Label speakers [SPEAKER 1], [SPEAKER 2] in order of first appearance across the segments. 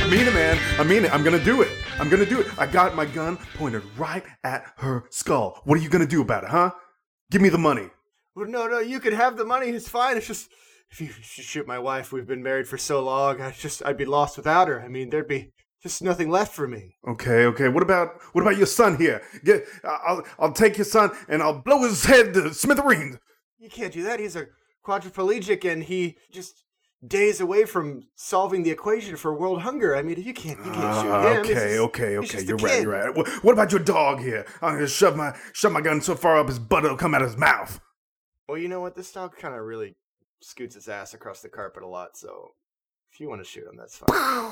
[SPEAKER 1] mean it, man. I mean it. I'm gonna do it. I got my gun pointed right at her skull. What are you gonna do about it, huh? Give me the money.
[SPEAKER 2] Well, no, you can have the money. It's fine. It's just, if you shoot my wife, we've been married for so long, I'd be lost without her. I mean, there'd be just nothing left for me.
[SPEAKER 1] Okay. What about your son here? I'll take your son and I'll blow his head to smithereens.
[SPEAKER 2] You can't do that. He's a quadriplegic and he just days away from solving the equation for world hunger. I mean, you can't shoot him.
[SPEAKER 1] Okay. You're right. What about your dog here? I'm gonna shove my gun so far up his butt it'll come out his mouth.
[SPEAKER 2] Well, you know what? This dog kind of really scoots his ass across the carpet a lot, so if you want to shoot him, that's fine.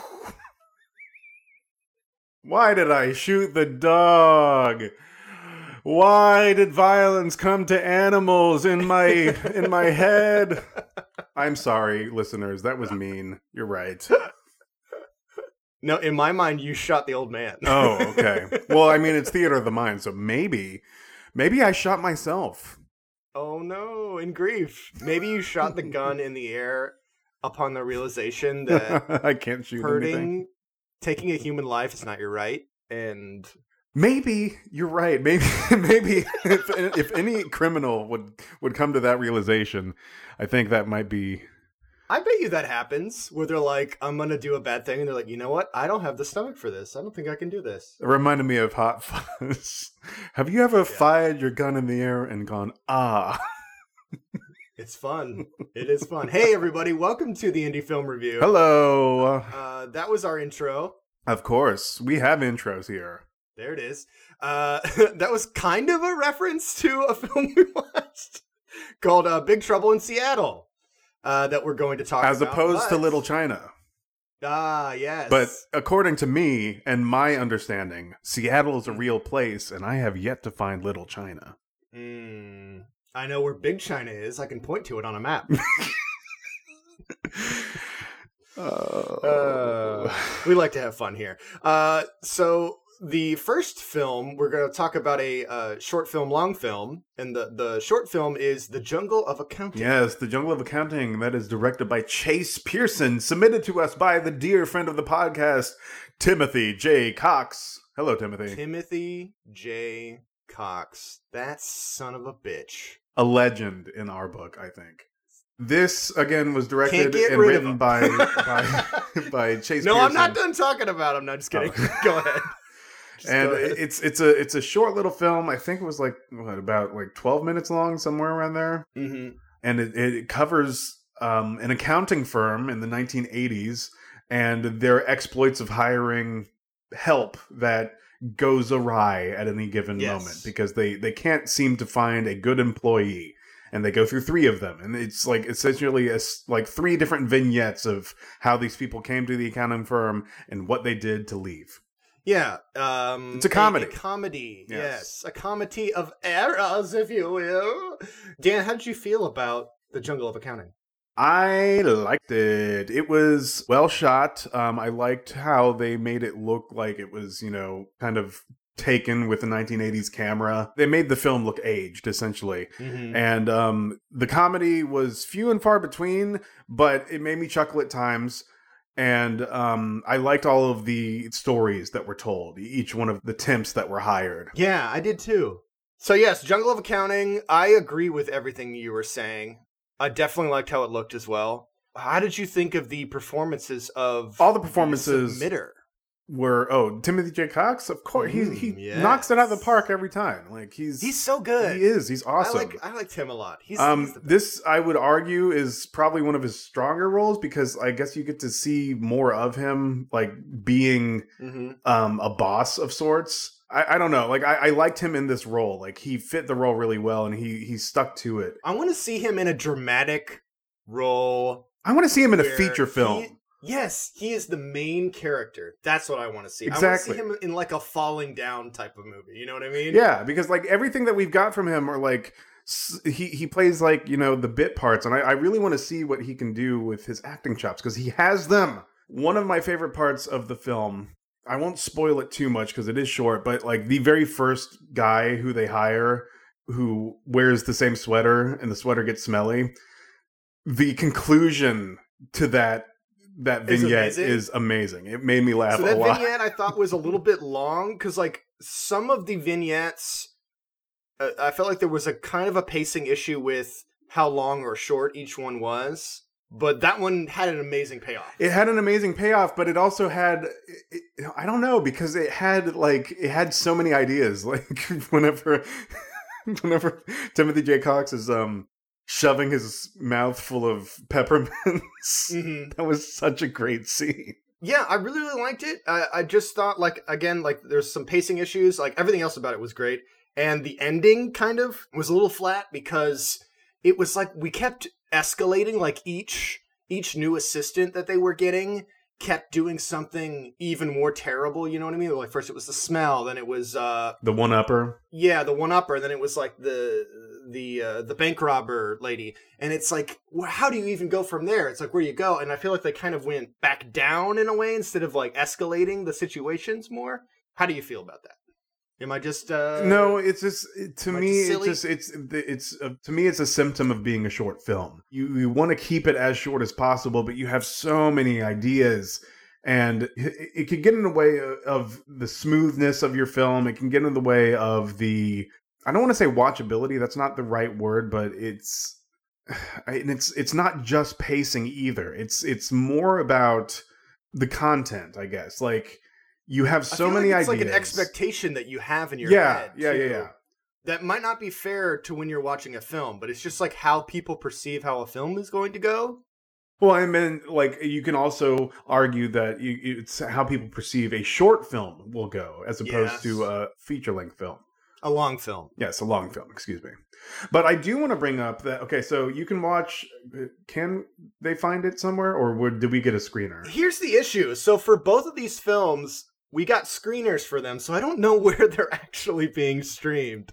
[SPEAKER 1] Why did I shoot the dog? Why did violence come to animals in my head? I'm sorry, listeners. That was mean. You're right.
[SPEAKER 2] No, in my mind, you shot the old man.
[SPEAKER 1] Oh, okay. Well, I mean, it's theater of the mind, so maybe I shot myself.
[SPEAKER 2] Oh, no. In grief. Maybe you shot the gun in the air upon the realization that
[SPEAKER 1] I can't shoot anything.
[SPEAKER 2] Taking a human life is not your right, and...
[SPEAKER 1] Maybe you're right. Maybe if any criminal would come to that realization, I think that might be.
[SPEAKER 2] I bet you that happens where they're like, "I'm gonna do a bad thing," and they're like, "You know what? I don't have the stomach for this. I don't think I can do this."
[SPEAKER 1] It reminded me of Hot Fuzz. Have you ever fired your gun in the air and gone ah?
[SPEAKER 2] It's fun. It is fun. Hey, everybody! Welcome to the Indie Film Review.
[SPEAKER 1] Hello.
[SPEAKER 2] That was our intro.
[SPEAKER 1] Of course, we have intros here.
[SPEAKER 2] There it is. That was kind of a reference to a film we watched called Big Trouble in Seattle that we're going to talk about.
[SPEAKER 1] As opposed to Little China.
[SPEAKER 2] Ah, yes.
[SPEAKER 1] But according to me and my understanding, Seattle is a real place, and I have yet to find Little China.
[SPEAKER 2] I know where Big China is. I can point to it on a map. We like to have fun here. So... The first film, we're going to talk about a short film, long film, and the short film is The Jungle of Accounting.
[SPEAKER 1] Yes, The Jungle of Accounting, that is directed by Chase Pearson, submitted to us by the dear friend of the podcast, Timothy J. Cox. Hello, Timothy.
[SPEAKER 2] Timothy J. Cox. That son of a bitch.
[SPEAKER 1] A legend in our book, I think. This, again, was directed and
[SPEAKER 2] rid
[SPEAKER 1] written by Chase Pearson.
[SPEAKER 2] No, I'm not done talking about him. No, just kidding.
[SPEAKER 1] Oh.
[SPEAKER 2] Go ahead.
[SPEAKER 1] And it's a short little film. I think it was about 12 minutes long, somewhere around there.
[SPEAKER 2] Mm-hmm.
[SPEAKER 1] And it covers an accounting firm in the 1980s and their exploits of hiring help that goes awry at any given moment because they can't seem to find a good employee. And they go through 3 of them. And it's essentially 3 different vignettes of how these people came to the accounting firm and what they did to leave.
[SPEAKER 2] Yeah.
[SPEAKER 1] It's a comedy.
[SPEAKER 2] A comedy, yes. A comedy of errors, if you will. Dan, how did you feel about The Jungle of Accounting?
[SPEAKER 1] I liked it. It was well shot. I liked how they made it look like it was, kind of taken with the 1980s camera. They made the film look aged, essentially. Mm-hmm. And the comedy was few and far between, but it made me chuckle at times. And I liked all of the stories that were told, each one of the temps that were hired.
[SPEAKER 2] Yeah, I did too. So yes, Jungle of Accounting, I agree with everything you were saying. I definitely liked how it looked as well. How did you think of the performances of
[SPEAKER 1] all the performances
[SPEAKER 2] the submitter?
[SPEAKER 1] Were Timothy J. Cox? Of course, he knocks it out of the park every time. He's so good. He is. He's awesome.
[SPEAKER 2] I liked him a lot. He's
[SPEAKER 1] this, I would argue, is probably one of his stronger roles because I guess you get to see more of him, being a boss of sorts. I don't know. I liked him in this role. He fit the role really well, and he stuck to it.
[SPEAKER 2] I want to see him in a dramatic role.
[SPEAKER 1] I want to see him in a feature film.
[SPEAKER 2] Yes, he is the main character. That's what I want to see.
[SPEAKER 1] Exactly.
[SPEAKER 2] I want to see him in a falling down type of movie. You know what I mean?
[SPEAKER 1] Yeah, because everything that we've got from him are he plays the bit parts, and I really want to see what he can do with his acting chops because he has them. One of my favorite parts of the film, I won't spoil it too much because it is short, but the very first guy who they hire who wears the same sweater and the sweater gets smelly, the conclusion to that that vignette is amazing. It made me laugh a lot.
[SPEAKER 2] So that vignette I thought was a little bit long because, like, some of the vignettes, I felt like there was a kind of a pacing issue with how long or short each one was. But that one had an amazing payoff.
[SPEAKER 1] It had an amazing payoff, but it also had, I don't know, because it had so many ideas. Like whenever Timothy J. Cox is shoving his mouth full of peppermints, that was such a great scene.
[SPEAKER 2] Yeah, I really, really liked it. I just thought, like, again, like there's some pacing issues. Like everything else about it was great. And the ending kind of was a little flat because it was like we kept escalating, like each new assistant that they were getting kept doing something even more terrible, you know what I mean? Like first it was the smell, then it was
[SPEAKER 1] the one-upper.
[SPEAKER 2] Yeah, the one-upper, then it was like the bank robber lady. And it's like, well, how do you even go from there? It's like, where do you go? And I feel like they kind of went back down in a way instead of like escalating the situations more. How do you feel about that? Am I just
[SPEAKER 1] No, it's just to me it's to me it's a symptom of being a short film. You want to keep it as short as possible, but you have so many ideas, and it can get in the way of the smoothness of your film. It can get in the way of the, I don't want to say watchability, that's not the right word, but it's not just pacing either. It's more about the content, I guess. Like, you have so many ideas. It's
[SPEAKER 2] like an expectation that you have in your head.
[SPEAKER 1] Yeah.
[SPEAKER 2] That might not be fair to when you're watching a film, but it's just like how people perceive how a film is going to go.
[SPEAKER 1] Well, I mean, like, you can also argue that it's how people perceive a short film will go, as opposed to a feature-length film.
[SPEAKER 2] A long film.
[SPEAKER 1] Yes, a long film, excuse me. But I do want to bring up that, okay, so you can watch, can they find it somewhere, or did we get a screener?
[SPEAKER 2] Here's the issue. So for both of these films, we got screeners for them, so I don't know where they're actually being streamed.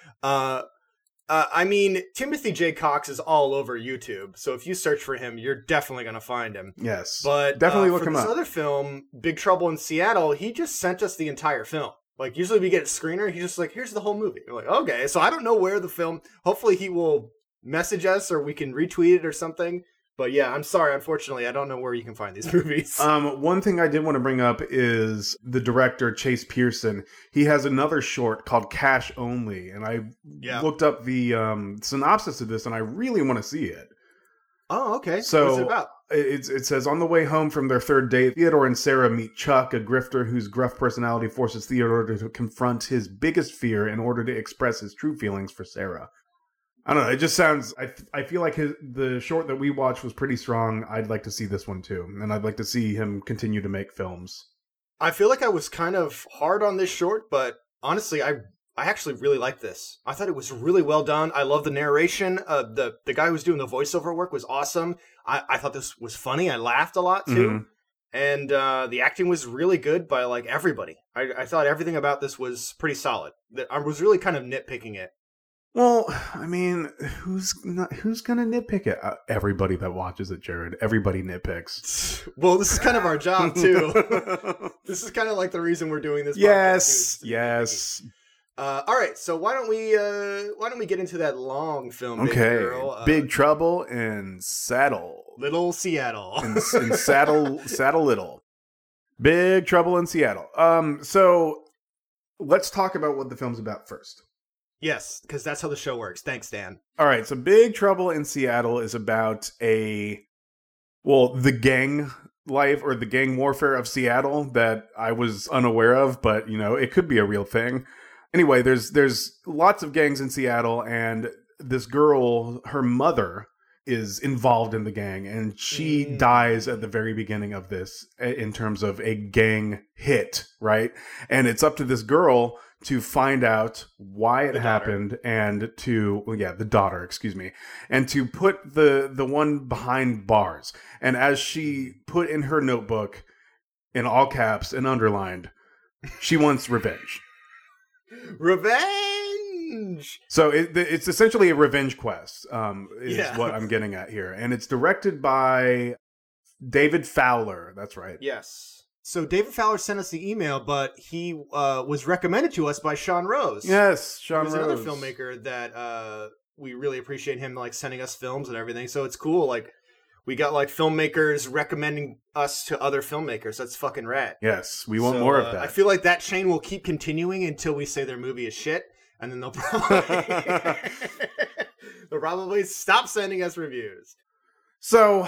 [SPEAKER 2] I mean, Timothy J. Cox is all over YouTube, so if you search for him, you're definitely going to find him.
[SPEAKER 1] Yes,
[SPEAKER 2] but
[SPEAKER 1] definitely look him up.
[SPEAKER 2] For this other film, Big Trouble in Seattle, he just sent us the entire film. Like, usually we get a screener, he's just like, here's the whole movie. We're like, okay, so I don't know where the film, hopefully he will message us or we can retweet it or something. But yeah, I'm sorry, unfortunately, I don't know where you can find these movies.
[SPEAKER 1] One thing I did want to bring up is the director, Chase Pearson. He has another short called Cash Only, and I looked up the synopsis of this, and I really want to see it.
[SPEAKER 2] Oh, okay.
[SPEAKER 1] So
[SPEAKER 2] what's it about?
[SPEAKER 1] It says, on the way home from their third date, Theodore and Sarah meet Chuck, a grifter whose gruff personality forces Theodore to confront his biggest fear in order to express his true feelings for Sarah. I don't know. It just sounds, I feel like the short that we watched was pretty strong. I'd like to see this one too. And I'd like to see him continue to make films.
[SPEAKER 2] I feel like I was kind of hard on this short, but honestly, I actually really liked this. I thought it was really well done. I love the narration. The guy who's doing the voiceover work was awesome. I thought this was funny. I laughed a lot too. Mm-hmm. And the acting was really good by like everybody. I thought everything about this was pretty solid. I was really kind of nitpicking it.
[SPEAKER 1] Well, I mean, who's gonna nitpick it? Everybody that watches it, Jared. Everybody nitpicks.
[SPEAKER 2] Well, this is kind of our job too. This is kind of like the reason we're doing this.
[SPEAKER 1] Yes.
[SPEAKER 2] All right, so why don't we get into that long film?
[SPEAKER 1] Okay, girl? Big Trouble in
[SPEAKER 2] Little Seattle.
[SPEAKER 1] in Saddle Little. Big Trouble in Seattle. So let's talk about what the film's about first.
[SPEAKER 2] Yes, because that's how the show works. Thanks, Dan.
[SPEAKER 1] All right, so Big Trouble in Seattle is about the gang life or the gang warfare of Seattle that I was unaware of, but, you know, it could be a real thing. Anyway, there's lots of gangs in Seattle, and this girl, her mother, is involved in the gang, and she dies at the very beginning of this in terms of a gang hit, right? And it's up to this girl to find out why it happened and the daughter, and to put the one behind bars. And as she put in her notebook, in all caps and underlined, she wants revenge.
[SPEAKER 2] Revenge!
[SPEAKER 1] So it's essentially a revenge quest, is what I'm getting at here. And it's directed by David Fowler. That's right.
[SPEAKER 2] Yes. So David Fowler sent us the email, but he was recommended to us by Sean Rose.
[SPEAKER 1] Yes, Sean Rose.
[SPEAKER 2] Another filmmaker that we really appreciate him like sending us films and everything. So it's cool. Like We got like filmmakers recommending us to other filmmakers. That's fucking rad.
[SPEAKER 1] Yes, we want more of that.
[SPEAKER 2] I feel like that chain will keep continuing until we say their movie is shit, and then they'll probably stop sending us reviews.
[SPEAKER 1] So,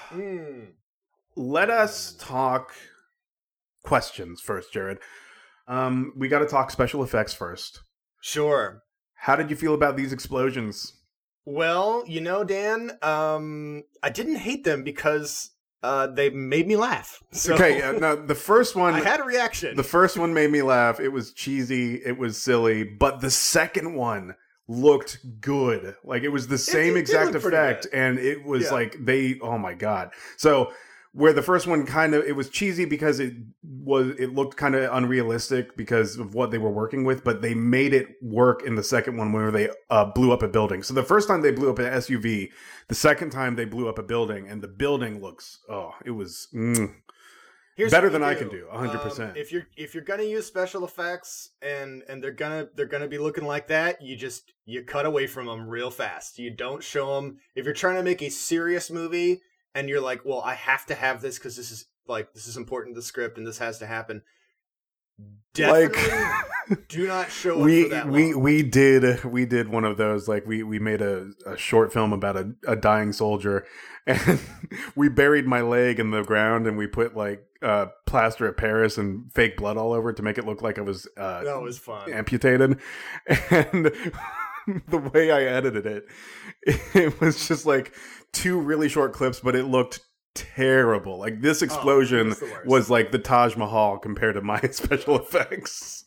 [SPEAKER 1] let us talk questions first, Jared. We got to talk special effects first.
[SPEAKER 2] Sure.
[SPEAKER 1] How did you feel about these explosions?
[SPEAKER 2] Well, Dan, I didn't hate them because they made me laugh. So
[SPEAKER 1] Okay, now the first one...
[SPEAKER 2] I had a reaction.
[SPEAKER 1] The first one made me laugh. It was cheesy. It was silly. But the second one looked good. Like, it was the same exact effect. And it was like, oh my God. So... where the first one it was cheesy because it looked kind of unrealistic because of what they were working with, but they made it work in the second one where they blew up a building. So the first time they blew up an SUV, the second time they blew up a building, and the building looks, it was better than I can do, 100%.
[SPEAKER 2] If you're gonna use special effects and they're gonna be looking like that, you cut away from them real fast. You don't show them. If you're trying to make a serious movie, and you're like, well, I have to have this because this is important to the script and this has to happen. Definitely do not show up for that long.
[SPEAKER 1] We did one of those. Like we made a short film about a dying soldier, and we buried my leg in the ground and we put like plaster of Paris and fake blood all over it to make it look like I was
[SPEAKER 2] that was fun.
[SPEAKER 1] Amputated. And the way I edited it was just like 2 really short clips, but it looked terrible. Like, this explosion was like the Taj Mahal compared to my special effects.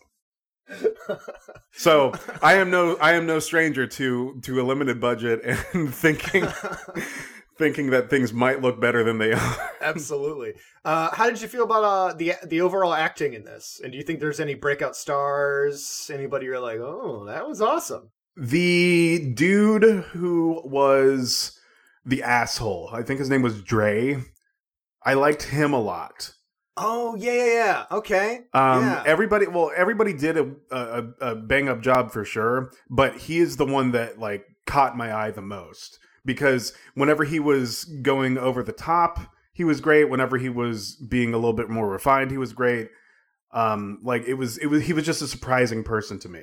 [SPEAKER 1] So I am no stranger to a limited budget and thinking that things might look better than they are.
[SPEAKER 2] Absolutely. How did you feel about the overall acting in this? And do you think there's any breakout stars? Anybody you're like, oh, that was awesome?
[SPEAKER 1] The dude who was the asshole, I think his name was Dre. I liked him a lot.
[SPEAKER 2] Oh, yeah. Okay.
[SPEAKER 1] Everybody did a bang up job for sure, but he is the one that like caught my eye the most, because whenever he was going over the top, he was great. Whenever he was being a little bit more refined, he was great. He was just a surprising person to me.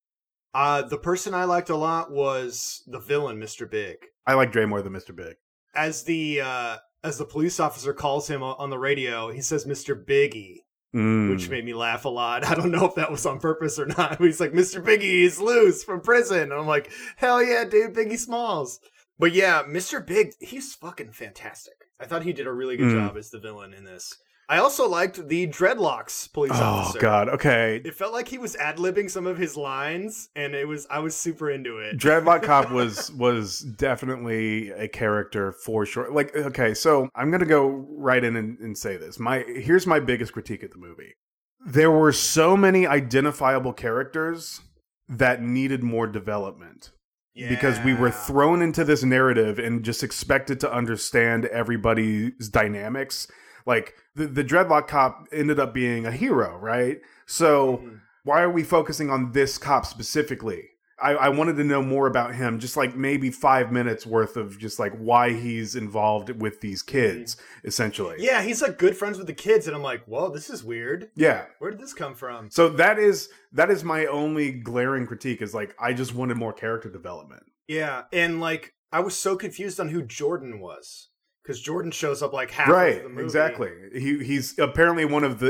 [SPEAKER 2] The person I liked a lot was the villain, Mr. Big.
[SPEAKER 1] I like Dre more than Mr. Big.
[SPEAKER 2] As the police officer calls him on the radio, he says Mr. Biggie, which made me laugh a lot. I don't know if that was on purpose or not. He's like, Mr. Biggie is loose from prison. And I'm like, hell yeah, dude, Biggie Smalls. But yeah, Mr. Big, he's fucking fantastic. I thought he did a really good job as the villain in this. I also liked the Dreadlocks police officer.
[SPEAKER 1] Oh God, okay.
[SPEAKER 2] It felt like he was ad-libbing some of his lines, and I was super into it.
[SPEAKER 1] Dreadlock Cop was definitely a character for sure. Like, okay, so I'm gonna go right in and say this. Here's my biggest critique of the movie. There were so many identifiable characters that needed more development. Yeah. Because we were thrown into this narrative and just expected to understand everybody's dynamics. Like, the Dreadlock Cop ended up being a hero, right? So why are we focusing on this cop specifically? I wanted to know more about him, just like maybe 5 minutes worth of just like why he's involved with these kids, essentially.
[SPEAKER 2] Yeah, he's like good friends with the kids, and I'm like, whoa, this is weird.
[SPEAKER 1] Yeah.
[SPEAKER 2] Where did this come from?
[SPEAKER 1] So that is my only glaring critique, is like, I just wanted more character development.
[SPEAKER 2] Yeah, and like, I was so confused on who Jordan was. Because Jordan shows up like half of the movie. Right,
[SPEAKER 1] exactly. He's apparently one of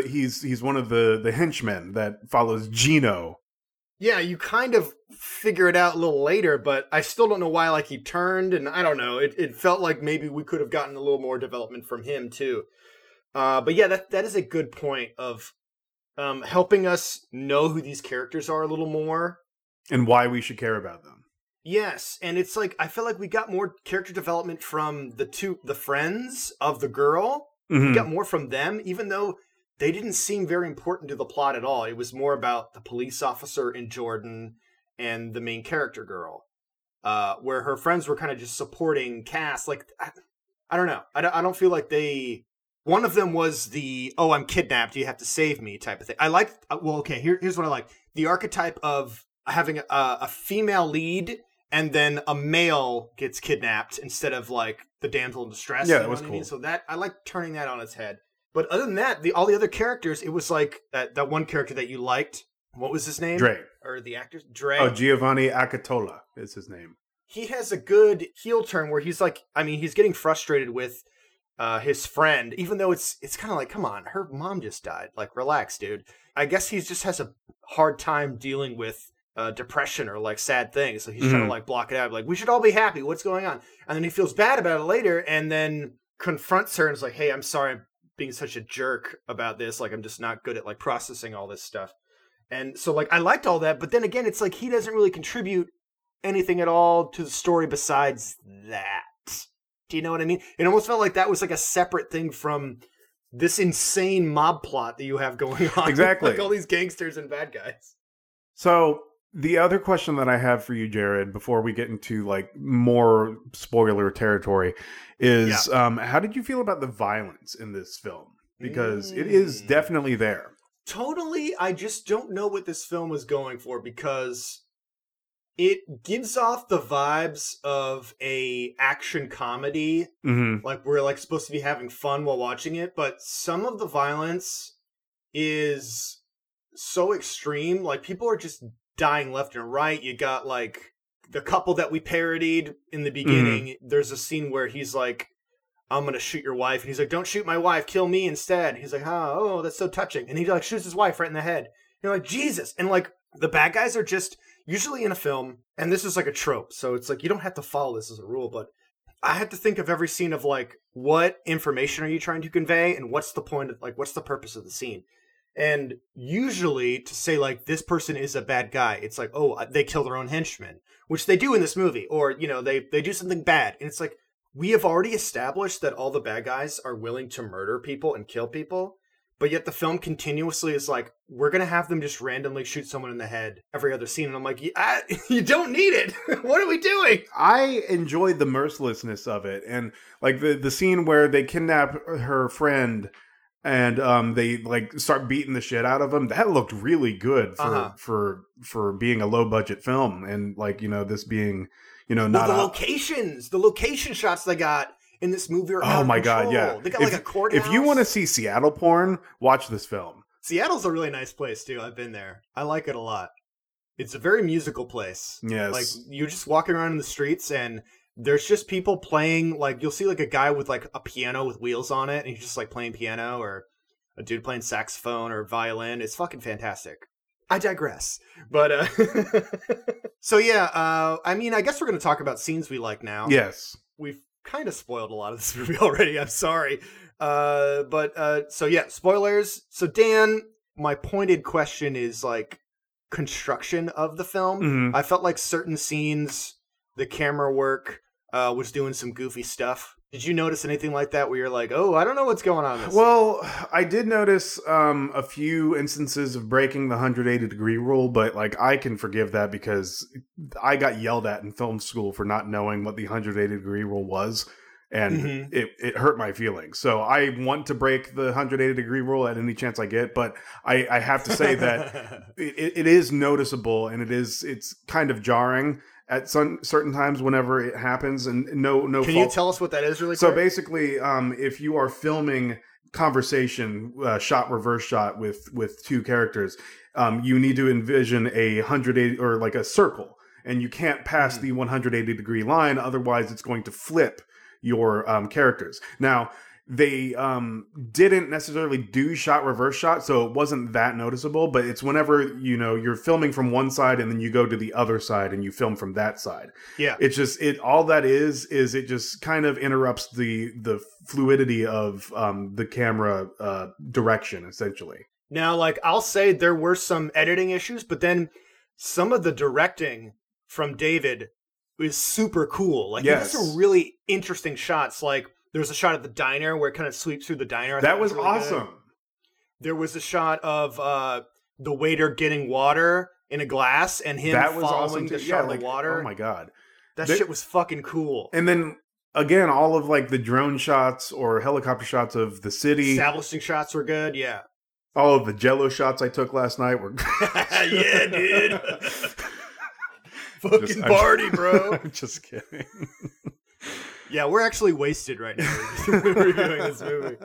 [SPEAKER 1] the henchmen that follows Gino.
[SPEAKER 2] Yeah, you kind of figure it out a little later, but I still don't know why like he turned, and I don't know. It felt like maybe we could have gotten a little more development from him too. But yeah, that is a good point of helping us know who these characters are a little more.
[SPEAKER 1] And why we should care about them.
[SPEAKER 2] Yes, and it's like, I feel like we got more character development from the friends of the girl. Mm-hmm. We got more from them, even though they didn't seem very important to the plot at all. It was more about the police officer and Jordan and the main character girl, where her friends were kind of just supporting cast. Like, I don't know. I don't feel like one of them was the, oh, I'm kidnapped, you have to save me type of thing. I like, here's what I like. The archetype of having a female lead, and then a male gets kidnapped instead of like the damsel in distress.
[SPEAKER 1] Yeah,
[SPEAKER 2] you know
[SPEAKER 1] it was
[SPEAKER 2] what I
[SPEAKER 1] cool.
[SPEAKER 2] mean? So that I like turning that on its head. But other than that, all the other characters, it was like that one character that you liked. What was his name?
[SPEAKER 1] Dre.
[SPEAKER 2] Or the actor's Dre.
[SPEAKER 1] Oh, Giovanni Acatola is his name.
[SPEAKER 2] He has a good heel turn where he's like, I mean, he's getting frustrated with his friend, even though it's kind of like, come on, her mom just died. Like, relax, dude. I guess he just has a hard time dealing with depression or like sad things. So he's trying to like block it out. Like, we should all be happy. What's going on? And then he feels bad about it later and then confronts her and is like, hey, I'm sorry I'm being such a jerk about this. Like, I'm just not good at like processing all this stuff. And so like, I liked all that. But then again, it's like he doesn't really contribute anything at all to the story besides that. Do you know what I mean? It almost felt like that was like a separate thing from this insane mob plot that you have going on.
[SPEAKER 1] Exactly.
[SPEAKER 2] Like all these gangsters and bad guys.
[SPEAKER 1] So the other question that I have for you, Jared, before we get into like more spoiler territory is how did you feel about the violence in this film? Because it is definitely there.
[SPEAKER 2] Totally. I just don't know what this film was going for because it gives off the vibes of a action comedy.
[SPEAKER 1] Mm-hmm.
[SPEAKER 2] Like we're like supposed to be having fun while watching it, but some of the violence is so extreme. Like people are just dying left and right. You got like the couple that we parodied in the beginning. Mm-hmm. There's a scene where he's like, I'm going to shoot your wife. And he's like, don't shoot my wife. Kill me instead. He's like, oh, that's so touching. And he like shoots his wife right in the head. You're like, Jesus. And like the bad guys are just usually in a film. And this is like a trope. So it's like, you don't have to follow this as a rule, but I had to think of every scene of like, what information are you trying to convey? And what's the point of like, what's the purpose of the scene? And usually to say like, this person is a bad guy, it's like, oh, they kill their own henchmen, which they do in this movie. Or, you know, they do something bad. And it's like, we have already established that all the bad guys are willing to murder people and kill people. But yet the film continuously is like, we're going to have them just randomly shoot someone in the head every other scene. And I'm like, you don't need it. What are we doing?
[SPEAKER 1] I enjoyed the mercilessness of it. And like the scene where they kidnap her friend and they like start beating the shit out of him. That looked really good for being a low budget film. And like, you know, this being, you know, not
[SPEAKER 2] the location shots they got in this movie are out of control.
[SPEAKER 1] God, yeah.
[SPEAKER 2] They got like a courthouse.
[SPEAKER 1] If you want to see Seattle porn, watch this film.
[SPEAKER 2] Seattle's a really nice place too. I've been there. I like it a lot. It's a very musical place.
[SPEAKER 1] Yes.
[SPEAKER 2] Like you're just walking around in the streets and there's just people playing, like you'll see like a guy with like a piano with wheels on it and he's just like playing piano, or a dude playing saxophone or violin. It's fucking fantastic. I digress. But so yeah, I mean, I guess we're going to talk about scenes we like now.
[SPEAKER 1] Yes.
[SPEAKER 2] We've kind of spoiled a lot of this movie already. I'm sorry. So yeah, spoilers. So Dan, my pointed question is like construction of the film.
[SPEAKER 1] Mm-hmm.
[SPEAKER 2] I felt like certain scenes, the camera work was doing some goofy stuff. Did you notice anything like that where you're like, oh, I don't know what's going on in this
[SPEAKER 1] Well, I did notice a few instances of breaking the 180-degree rule, but like I can forgive that because I got yelled at in film school for not knowing what the 180-degree rule was, and it hurt my feelings. So I want to break the 180-degree rule at any chance I get, but I have to say that it is noticeable and it's kind of jarring at some certain times whenever it happens, and no.
[SPEAKER 2] Can you tell us what that is really quick?
[SPEAKER 1] So basically, if you are filming conversation, shot reverse shot with two characters, you need to envision a 180 or like a circle, and you can't pass the 180-degree line, otherwise it's going to flip your characters. Now, they didn't necessarily do shot reverse shot, so it wasn't that noticeable, but it's whenever, you know, you're filming from one side and then you go to the other side and you film from that side.
[SPEAKER 2] Yeah.
[SPEAKER 1] It's just, all that is it just kind of interrupts the fluidity of the camera direction, essentially.
[SPEAKER 2] Now, like, I'll say there were some editing issues, but then some of the directing from David is super cool. Like,
[SPEAKER 1] yes.
[SPEAKER 2] He has some really interesting shots, like, there was a shot at the diner where it kind of sweeps through the diner.
[SPEAKER 1] That was
[SPEAKER 2] really
[SPEAKER 1] awesome.
[SPEAKER 2] Good. There was a shot of the waiter getting water in a glass and him following
[SPEAKER 1] awesome
[SPEAKER 2] the shot of the water.
[SPEAKER 1] Oh my God.
[SPEAKER 2] That shit was fucking cool.
[SPEAKER 1] And then, again, all of like the drone shots or helicopter shots of the city.
[SPEAKER 2] Establishing shots were good, yeah.
[SPEAKER 1] All of the Jello shots I took last night were...
[SPEAKER 2] Yeah, dude. Fucking party, bro.
[SPEAKER 1] I'm just kidding.
[SPEAKER 2] Yeah, we're actually wasted right now reviewing this movie.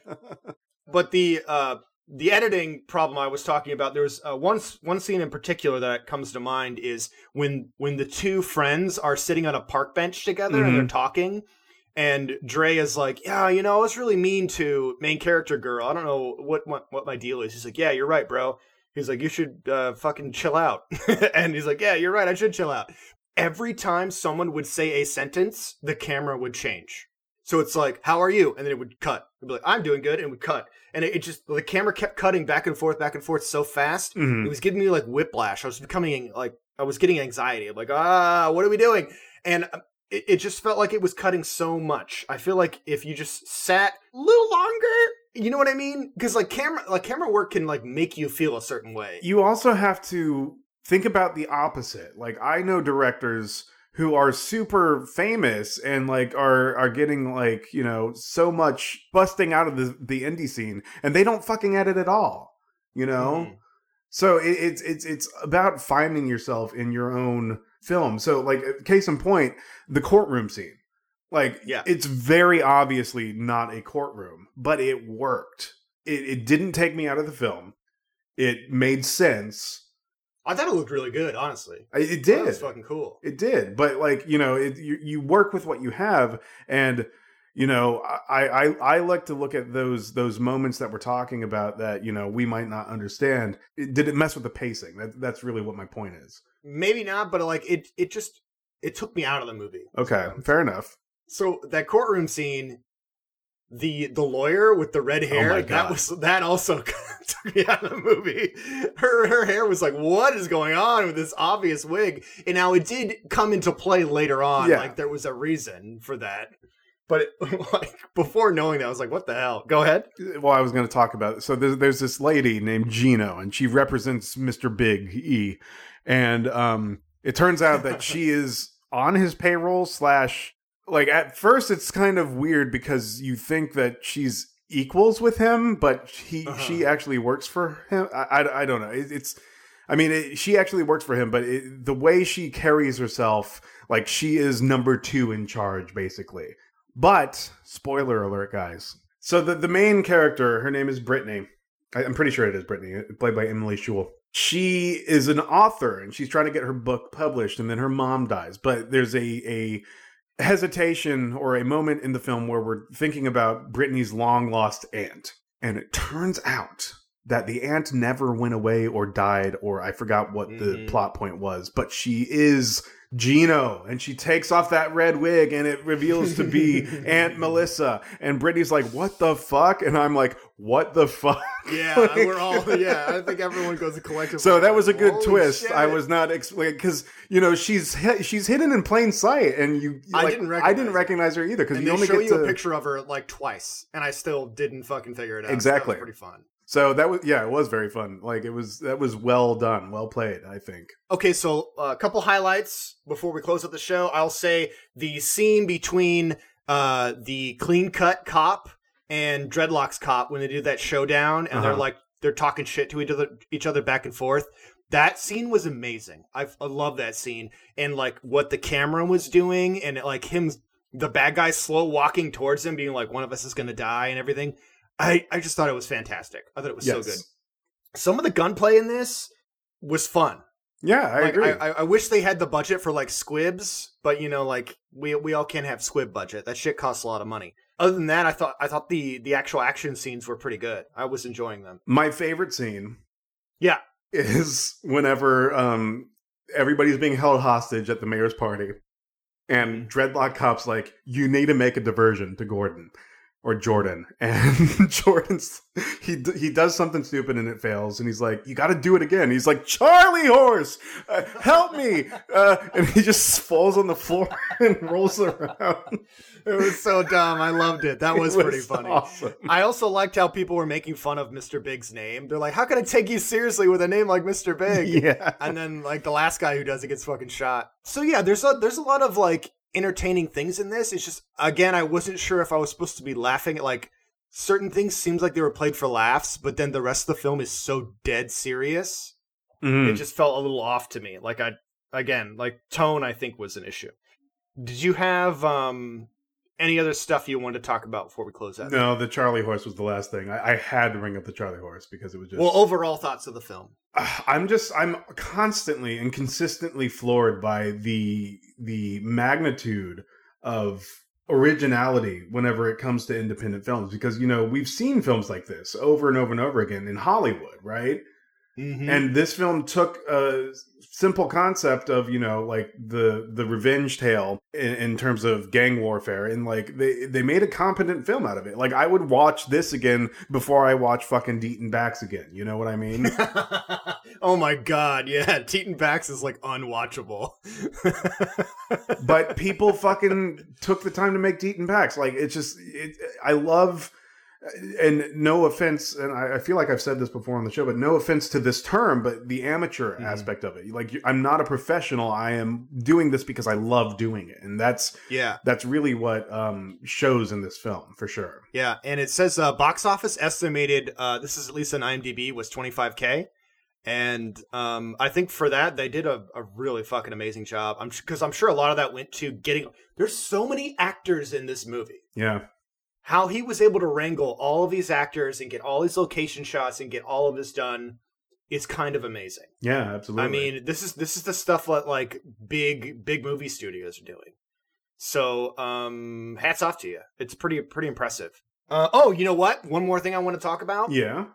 [SPEAKER 2] But the editing problem I was talking about, there's one scene in particular that comes to mind is when the two friends are sitting on a park bench together and they're talking, and Dre is like, yeah, you know, I was really mean to main character girl. I don't know what my deal is. He's like, yeah, you're right, bro. He's like, you should fucking chill out. And he's like, yeah, you're right, I should chill out. Every time someone would say a sentence, the camera would change. So it's like, how are you? And then it would cut. It'd be like, I'm doing good, and it would cut. And it just, the camera kept cutting back and forth so fast. It was giving me like whiplash. I was getting anxiety. I'm like, what are we doing? And it just felt like it was cutting so much. I feel like if you just sat a little longer, you know what I mean? Because like camera work can like make you feel a certain way.
[SPEAKER 1] You also have to think about the opposite. Like, I know directors who are super famous and like are getting like, you know, so much busting out of the indie scene, and they don't fucking edit at all, you know? So it's about finding yourself in your own film. So like, case in point, the courtroom scene. Like, it's very obviously not a courtroom, but it worked. It didn't take me out of the film. It made sense.
[SPEAKER 2] I thought it looked really good, honestly.
[SPEAKER 1] It did.
[SPEAKER 2] That was fucking cool.
[SPEAKER 1] It did. But like, you know, you work with what you have, and you know, I like to look at those moments that we're talking about that, you know, we might not understand. Did it mess with the pacing? That's really what my point is.
[SPEAKER 2] Maybe not, but like it took me out of the movie.
[SPEAKER 1] Okay, fair enough.
[SPEAKER 2] So that courtroom scene, the lawyer with the red hair, that also took me out of the movie. Her hair was like, what is going on with this obvious wig? And now it did come into play later on. Like, there was a reason for that. But like, before knowing that, I was like, what the hell? Go ahead.
[SPEAKER 1] Well, I was going to talk about it. So there's this lady named Gino, and she represents Mr. Big E. And it turns out that she is on his payroll / like, at first it's kind of weird because you think that she's equals with him, but she actually works for him. I don't know. She actually works for him, but the way she carries herself, like, she is number 2 in charge, basically. But, spoiler alert, guys. So the main character, her name is Brittany. I'm pretty sure it is Brittany, played by Emily Schul. She is an author, and she's trying to get her book published, and then her mom dies. But there's a hesitation or a moment in the film where we're thinking about Brittany's long lost aunt. And it turns out that the aunt never went away or died, or I forgot what the plot point was, but she is Gino, and she takes off that red wig and it reveals to be Aunt Melissa, and Brittany's like, what the fuck? And I'm like, what the fuck?
[SPEAKER 2] Yeah, like, we're all, I think everyone goes collectively.
[SPEAKER 1] So that was a good twist.
[SPEAKER 2] Shit.
[SPEAKER 1] I was not because you know, she's hidden in plain sight, and I didn't recognize her either, because you only
[SPEAKER 2] show
[SPEAKER 1] get
[SPEAKER 2] you a picture of her like twice, and I still didn't fucking figure it out.
[SPEAKER 1] Exactly.
[SPEAKER 2] So that was pretty fun.
[SPEAKER 1] So that was, it was very fun. Like, that was well done, well played, I think.
[SPEAKER 2] Okay, so a couple highlights before we close up the show. I'll say the scene between the clean cut cop and Dreadlocks cop when they do that showdown, and they're talking shit to each other back and forth. That scene was amazing. I love that scene, and like what the camera was doing, and like the bad guy slow walking towards him, being like, one of us is gonna die and everything. I just thought it was fantastic. I thought it was so good. Some of the gunplay in this was fun.
[SPEAKER 1] Yeah, I agree.
[SPEAKER 2] I wish they had the budget for like squibs, but you know, like we all can't have squib budget. That shit costs a lot of money. Other than that, I thought the actual action scenes were pretty good. I was enjoying them.
[SPEAKER 1] My favorite scene, is whenever everybody's being held hostage at the mayor's party, and Dreadlock Cop's like, you need to make a diversion to Gordon. Or Jordan, and Jordan's he does something stupid and it fails, and he's like, you got to do it again. He's like, Charlie horse, help me, and he just falls on the floor and rolls around.
[SPEAKER 2] It was so dumb. I loved it. That was pretty funny.
[SPEAKER 1] Awesome.
[SPEAKER 2] I also liked how people were making fun of Mr. Big's name. They're like, how can I take you seriously with a name like Mr. Big?
[SPEAKER 1] Yeah.
[SPEAKER 2] And then like the last guy who does it gets fucking shot. So yeah, there's a lot of like entertaining things in this. It's just, again, I wasn't sure if I was supposed to be laughing at like certain things. Seems like they were played for laughs, but then the rest of the film is so dead serious. It just felt a little off to me. Like tone, I think, was an issue. Did you have any other stuff you wanted to talk about before we close out?
[SPEAKER 1] No, the Charlie horse was the last thing. I had to bring up the Charlie horse because it was just...
[SPEAKER 2] Well, overall thoughts of the film.
[SPEAKER 1] I'm constantly and consistently floored by the magnitude of originality whenever it comes to independent films, because, you know, we've seen films like this over and over and over again in Hollywood, right? Mm-hmm. And this film took a simple concept of, you know, like the revenge tale in terms of gang warfare, and like they made a competent film out of it. Like, I would watch this again before I watch fucking Deaton Backs again. You know what I mean?
[SPEAKER 2] Oh my god, yeah, Deaton Backs is like unwatchable.
[SPEAKER 1] But people fucking took the time to make Deaton Backs. Like, it's just, I love. And no offense, and I feel like I've said this before on the show, but no offense to this term, but the amateur aspect of it. Like, I'm not a professional. I am doing this because I love doing it. And that's really what shows in this film, for sure. Yeah,
[SPEAKER 2] and it says box office estimated, this is at least on IMDb, was $25K. And I think for that, they did a really fucking amazing job. Because I'm sure a lot of that went to getting... There's so many actors in this movie.
[SPEAKER 1] Yeah.
[SPEAKER 2] How he was able to wrangle all of these actors and get all these location shots and get all of this done is kind of amazing.
[SPEAKER 1] Yeah, absolutely.
[SPEAKER 2] I mean, this is the stuff that like big movie studios are doing. So, hats off to you. It's pretty impressive. Oh, you know what? One more thing I want to talk about.
[SPEAKER 1] Yeah.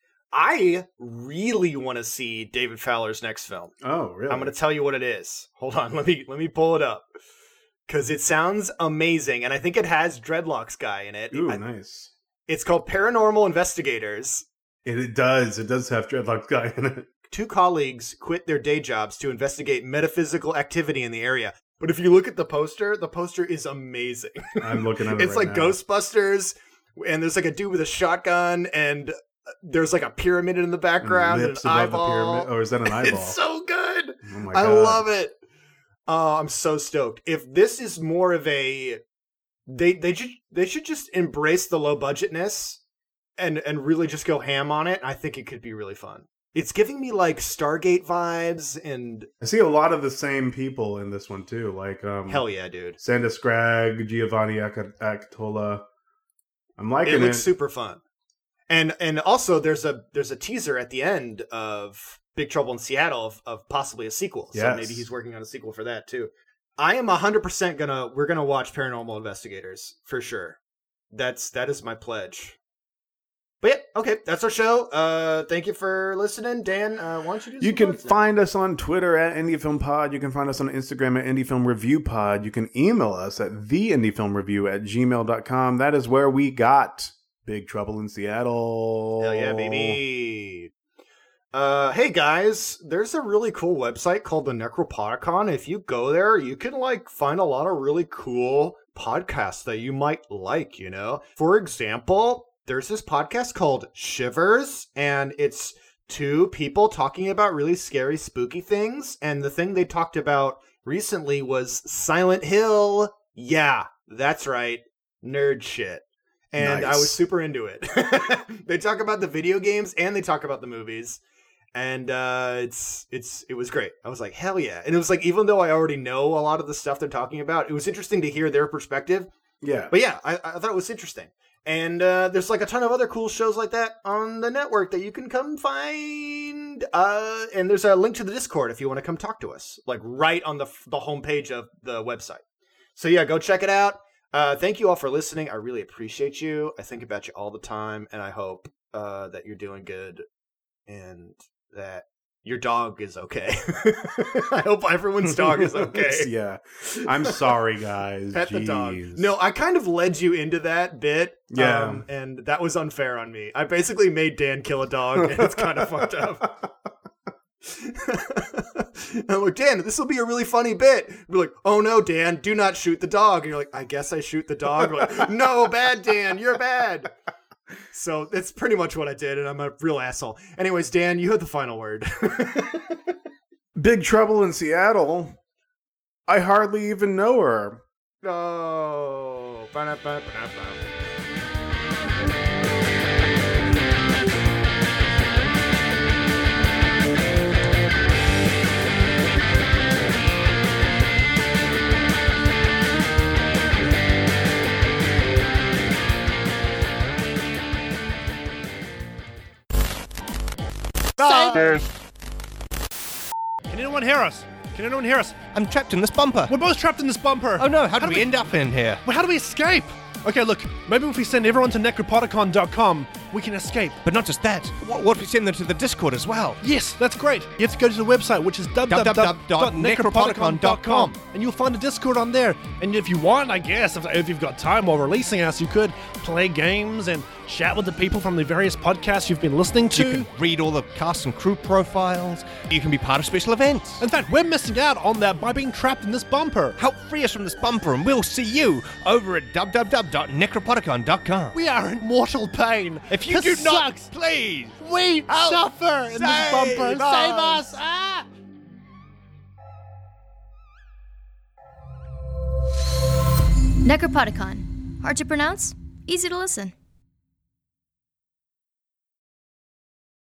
[SPEAKER 2] I really want to see David Fowler's next film.
[SPEAKER 1] Oh, really?
[SPEAKER 2] I'm going to tell you what it is. Hold on, let me pull it up. Because it sounds amazing, and I think it has Dreadlocks guy in it.
[SPEAKER 1] Ooh, nice.
[SPEAKER 2] It's called Paranormal Investigators.
[SPEAKER 1] It does. It does have Dreadlocks guy in it.
[SPEAKER 2] 2 colleagues quit their day jobs to investigate metaphysical activity in the area. But if you look at the poster is amazing.
[SPEAKER 1] I'm looking at it
[SPEAKER 2] It's
[SPEAKER 1] right
[SPEAKER 2] like
[SPEAKER 1] now.
[SPEAKER 2] Ghostbusters, and there's like a dude with a shotgun, and there's like a pyramid in the background, and an eyeball.
[SPEAKER 1] The pyramid. Oh, is that an eyeball?
[SPEAKER 2] It's so good.
[SPEAKER 1] Oh my God.
[SPEAKER 2] I love it. I'm so stoked. If this is more of a, they should just embrace the low budgetness and really just go ham on it. I think it could be really fun. It's giving me like Stargate vibes, and
[SPEAKER 1] I see a lot of the same people in this one too. Like,
[SPEAKER 2] hell yeah, dude.
[SPEAKER 1] Sandra Scragg, Giovanni Acatola. I'm liking it.
[SPEAKER 2] It looks super fun. And also there's a teaser at the end of Big Trouble in Seattle of possibly a sequel. So
[SPEAKER 1] yes.
[SPEAKER 2] Maybe he's working on a sequel for that too. I am 100% we're gonna watch Paranormal Investigators for sure. That is my pledge. But yeah, okay, that's our show. Thank you for listening. Dan, why don't you do some
[SPEAKER 1] You can
[SPEAKER 2] plugs
[SPEAKER 1] find us on Twitter at IndieFilmPod. You can find us on Instagram at IndieFilmReviewPod. You can email us at theindiefilmreview@gmail.com. That is where we got Big Trouble in Seattle.
[SPEAKER 2] Hell yeah, baby. Hey guys, there's a really cool website called the Necropodicon. If you go there, you can like find a lot of really cool podcasts that you might like, you know? For example, there's this podcast called Shivers, and it's 2 people talking about really scary, spooky things. And the thing they talked about recently was Silent Hill. Yeah, that's right. Nerd shit. And
[SPEAKER 1] nice.
[SPEAKER 2] I was super into it. They talk about the video games and they talk about the movies. And it was great. I was like, hell yeah. And it was like, even though I already know a lot of the stuff they're talking about, it was interesting to hear their perspective.
[SPEAKER 1] Yeah.
[SPEAKER 2] But yeah, I thought it was interesting. And there's like a ton of other cool shows like that on the network that you can come find. And there's a link to the Discord if you want to come talk to us, like right on the homepage of the website. So yeah, go check it out. Thank you all for listening. I really appreciate you. I think about you all the time, and I hope that you're doing good and that your dog is okay. I hope everyone's dog is okay.
[SPEAKER 1] Yeah. I'm sorry, guys.
[SPEAKER 2] Pet the dog. No, I kind of led you into that bit.
[SPEAKER 1] Yeah.
[SPEAKER 2] And that was unfair on me. I basically made Dan kill a dog, and it's kind of fucked up. I'm like, Dan, this will be a really funny bit. We're like, oh no, Dan, do not shoot the dog. And you're like, I guess I shoot the dog. We're like, no, bad, Dan, you're bad. So that's pretty much what I did, and I'm a real asshole. Anyways, Dan, you had the final word.
[SPEAKER 1] Big Trouble in Seattle. I hardly even know her.
[SPEAKER 2] No.
[SPEAKER 3] Save us!
[SPEAKER 4] Can anyone hear us? Can anyone hear us?
[SPEAKER 3] I'm trapped in this bumper.
[SPEAKER 4] We're both trapped in this bumper.
[SPEAKER 3] Oh no, how do we end up in here?
[SPEAKER 4] Well, how do we escape? Okay, look, maybe if we send everyone to necropodicon.com, we can escape.
[SPEAKER 3] But not just that. What if we send them to the Discord as well?
[SPEAKER 4] Yes, that's great. You have to go to the website, which is www.necropodicon.com, and you'll find a Discord on there. And if you want, I guess, if you've got time while releasing us, you could play games and chat with the people from the various podcasts you've been listening to.
[SPEAKER 3] You can read all the cast and crew profiles. You can be part of special events.
[SPEAKER 4] In fact, we're missing out on that by being trapped in this bumper.
[SPEAKER 3] Help free us from this bumper, and we'll see you over at www.necropodicon.com.
[SPEAKER 4] We are in mortal pain.
[SPEAKER 3] If you do not, please,
[SPEAKER 4] we suffer in this bumper. Save us! Ah!
[SPEAKER 5] Necropodicon. Hard to pronounce, easy to listen.